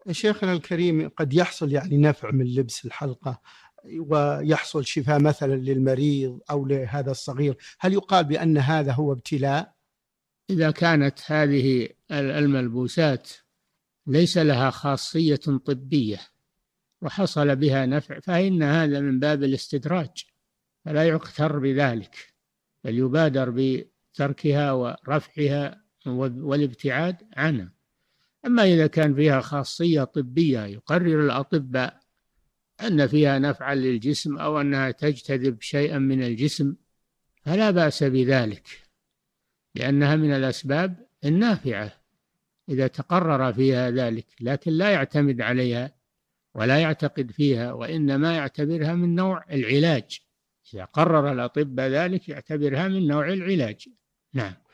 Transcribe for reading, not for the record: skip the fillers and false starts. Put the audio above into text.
شيخنا الكريم، قد يحصل يعني نفع من لبس الحلقة ويحصل شفاء مثلا للمريض أو لهذا الصغير، هل يقال بأن هذا هو ابتلاء؟ إذا كانت هذه الملبوسات ليس لها خاصية طبية وحصل بها نفع فإن هذا من باب الاستدراج، فلا يغتر بذلك، بل يبادر بتركها ورفعها والابتعاد عنها. أما إذا كان فيها خاصية طبية يقرر الأطباء أن فيها نفعا للجسم أو أنها تجتذب شيئا من الجسم فلا بأس بذلك، لأنها من الأسباب النافعة إذا تقرر فيها ذلك، لكن لا يعتمد عليها ولا يعتقد فيها، وإنما يعتبرها من نوع العلاج. إذا قرر الأطباء ذلك يعتبرها من نوع العلاج. نعم.